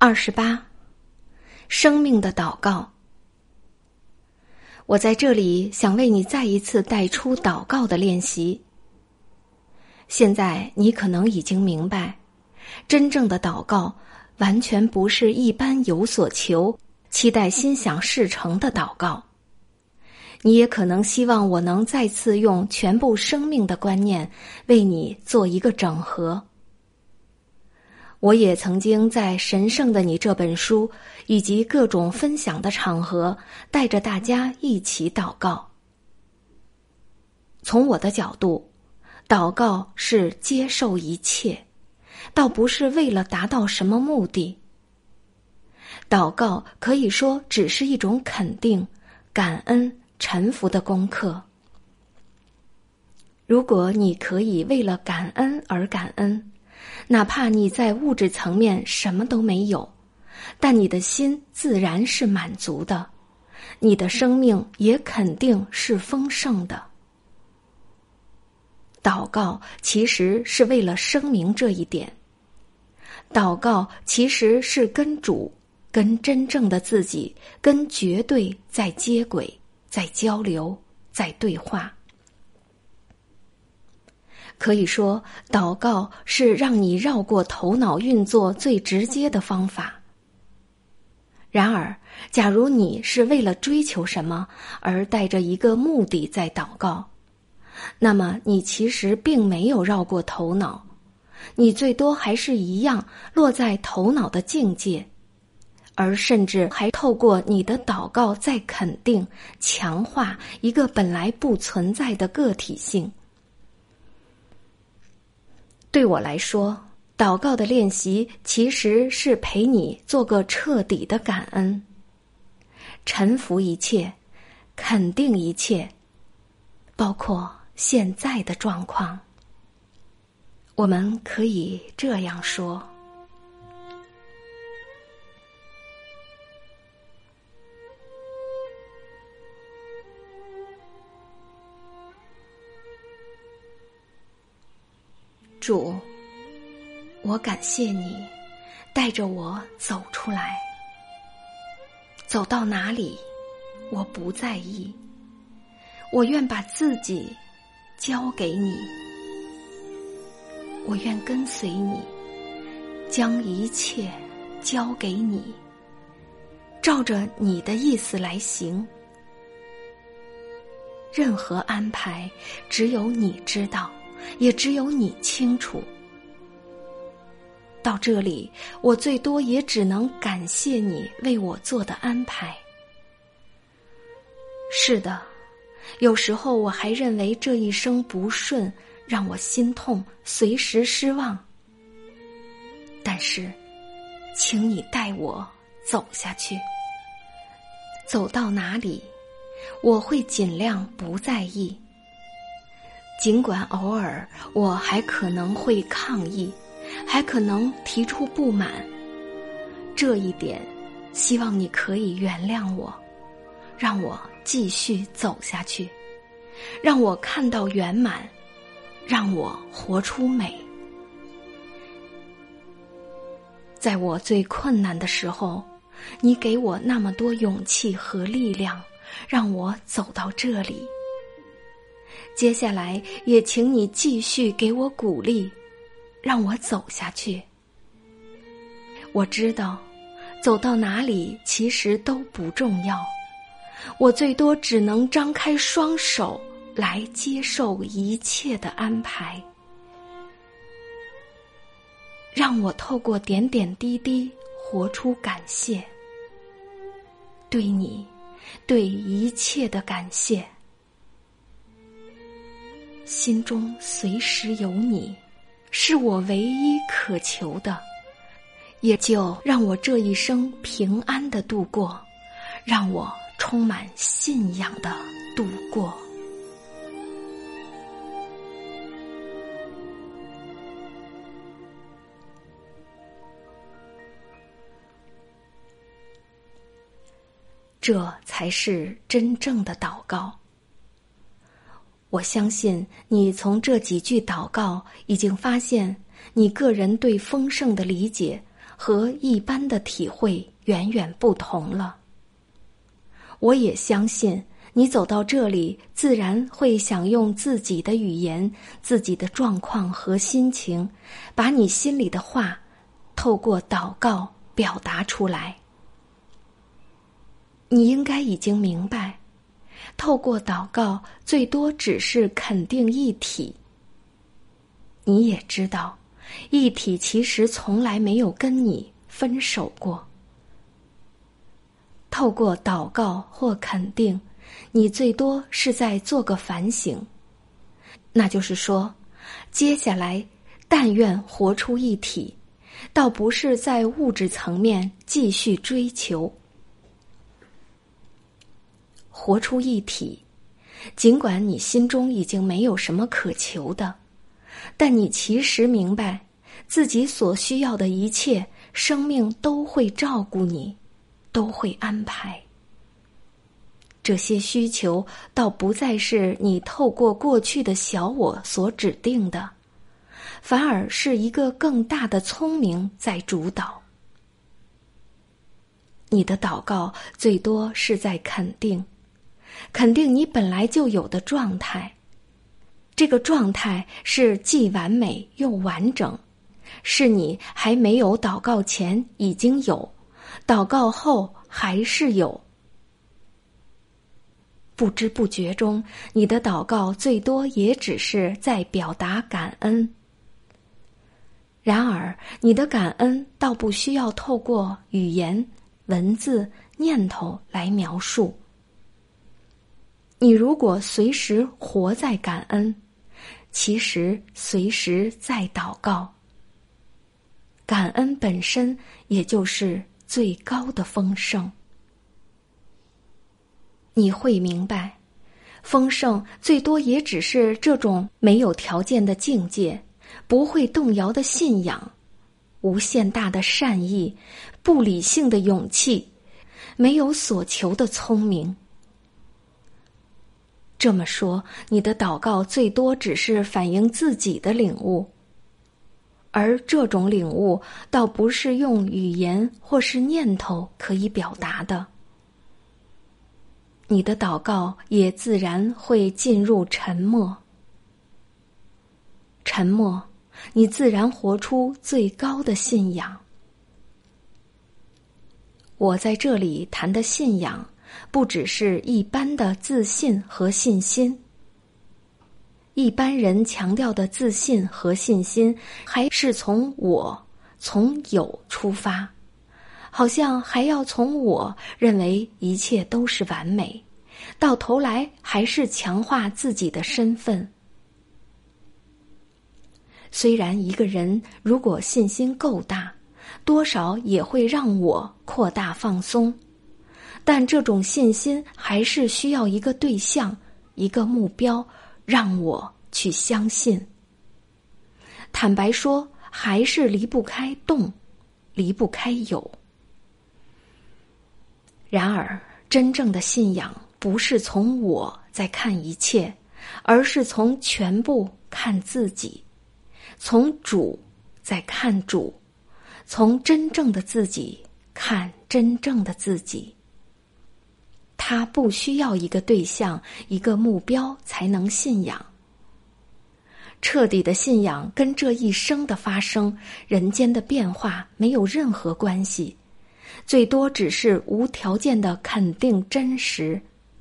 28. 生命的祷告。我在这里想为你再一次带出祷告的练习。现在你可能已经明白，真正的祷告完全不是一般有所求、期待心想事成的祷告。你也可能希望我能再次用全部生命的观念为你做一个整合。我也曾经在《神圣的你》这本书以及各种分享的场合，带着大家一起祷告。从我的角度，祷告是接受一切，倒不是为了达到什么目的。祷告可以说只是一种肯定、感恩、臣服的功课。如果你可以为了感恩而感恩，哪怕你在物质层面什么都没有，但你的心自然是满足的，你的生命也肯定是丰盛的。祷告其实是为了声明这一点，祷告其实是跟主、跟真正的自己、跟绝对在接轨、在交流、在对话。可以说，祷告是让你绕过头脑运作最直接的方法。然而，假如你是为了追求什么而带着一个目的在祷告，那么你其实并没有绕过头脑，你最多还是一样落在头脑的境界，而甚至还透过你的祷告在肯定、强化一个本来不存在的个体性。对我来说，祷告的练习其实是陪你做个彻底的感恩，臣服一切，肯定一切，包括现在的状况。我们可以这样说：主，我感谢你带着我走出来，走到哪里我不在意，我愿把自己交给你，我愿跟随你，将一切交给你，照着你的意思来行。任何安排只有你知道，也只有你清楚。到这里，我最多也只能感谢你为我做的安排。是的，有时候我还认为这一生不顺，让我心痛，随时失望。但是，请你带我走下去。走到哪里，我会尽量不在意。尽管偶尔我还可能会抗议，还可能提出不满，这一点希望你可以原谅我，让我继续走下去，让我看到圆满，让我活出美。在我最困难的时候，你给我那么多勇气和力量，让我走到这里。接下来也请你继续给我鼓励，让我走下去。我知道走到哪里其实都不重要，我最多只能张开双手来接受一切的安排。让我透过点点滴滴活出感谢，对你，对一切的感谢。心中随时有你，是我唯一渴求的，也就让我这一生平安地度过，让我充满信仰地度过。这才是真正的祷告。我相信你从这几句祷告已经发现你个人对丰盛的理解和一般的体会远远不同了。我也相信你走到这里，自然会想用自己的语言、自己的状况和心情，把你心里的话透过祷告表达出来。你应该已经明白，透过祷告最多只是肯定一体。你也知道，一体其实从来没有跟你分手过。透过祷告或肯定，你最多是在做个反省，那就是说，接下来但愿活出一体，倒不是在物质层面继续追求。活出一体，尽管你心中已经没有什么可求的，但你其实明白，自己所需要的一切，生命都会照顾你，都会安排。这些需求倒不再是你透过过去的小我所指定的，反而是一个更大的聪明在主导。你的祷告最多是在肯定你本来就有的状态。这个状态是既完美又完整，是你还没有祷告前已经有，祷告后还是有。不知不觉中，你的祷告最多也只是在表达感恩。然而，你的感恩倒不需要透过语言、文字、念头来描述。你如果随时活在感恩，其实随时在祷告。感恩本身也就是最高的丰盛。你会明白，丰盛最多也只是这种没有条件的境界，不会动摇的信仰，无限大的善意，不理性的勇气，没有所求的聪明。这么说，你的祷告最多只是反映自己的领悟，而这种领悟倒不是用语言或是念头可以表达的。你的祷告也自然会进入沉默。沉默，你自然活出最高的信仰。我在这里谈的信仰，不只是一般的自信和信心。一般人强调的自信和信心，还是从我、从有出发，好像还要从我认为一切都是完美，到头来还是强化自己的身份。虽然一个人如果信心够大，多少也会让我扩大放松，但这种信心还是需要一个对象，一个目标，让我去相信。坦白说，还是离不开动，离不开有。然而，真正的信仰不是从我在看一切，而是从全部看自己，从主在看主，从真正的自己看真正的自己。他不需要一个对象，一个目标才能信仰。彻底的信仰跟这一生的发生、人间的变化没有任何关系，最多只是无条件的肯定真实。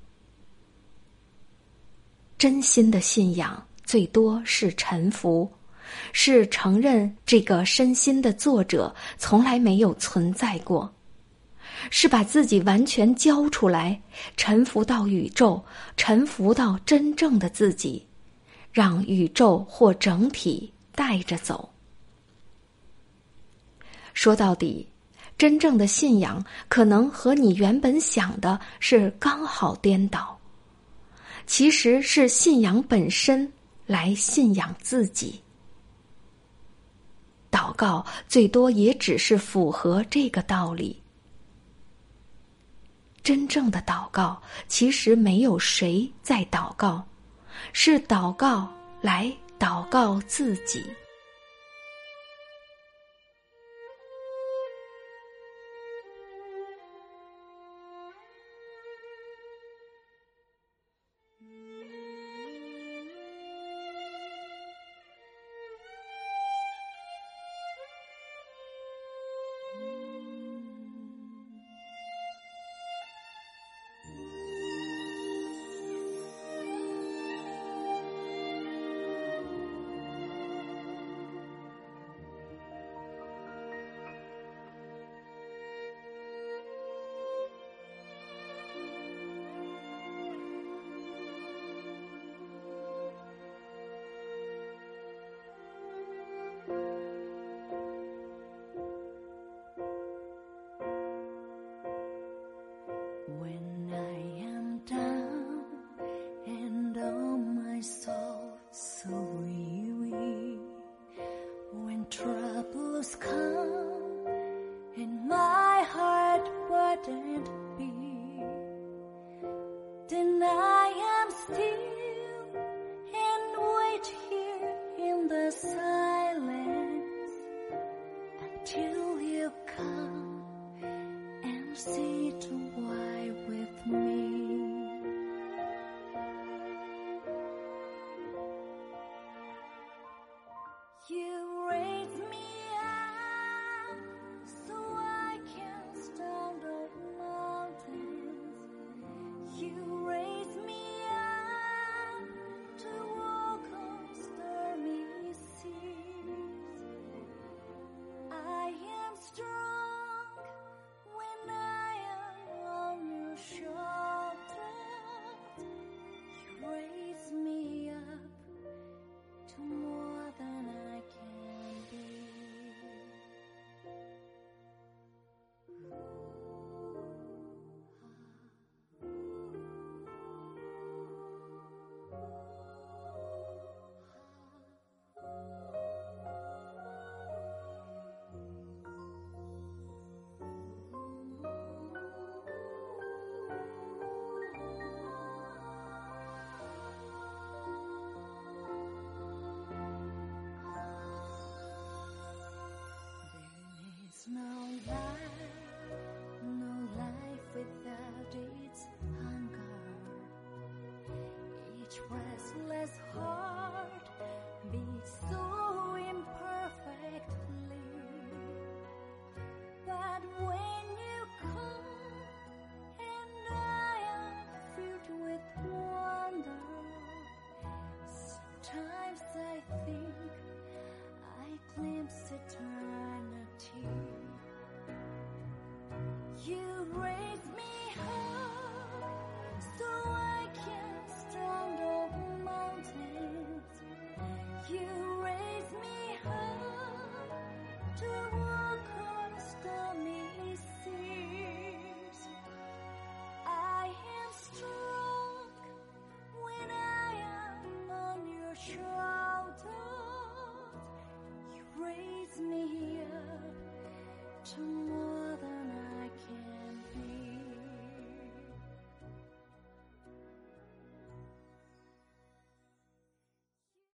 真心的信仰最多是臣服，是承认这个身心的作者从来没有存在过，是把自己完全交出来，臣服到宇宙，臣服到真正的自己，让宇宙或整体带着走。说到底，真正的信仰可能和你原本想的是刚好颠倒，其实是信仰本身来信仰自己。祷告最多也只是符合这个道理。真正的祷告其实没有谁在祷告，是祷告来祷告自己。 couldn't be. Then I am still and wait here in the silence until you come and sit a while with me. You raise me up so I can stand on mountains. You raise me up to walk on stormy seas. I am strong when I am on your shoulders. You raise me up to more than I can be. No life without its hunger. Each restless heart beats so imperfectly. But when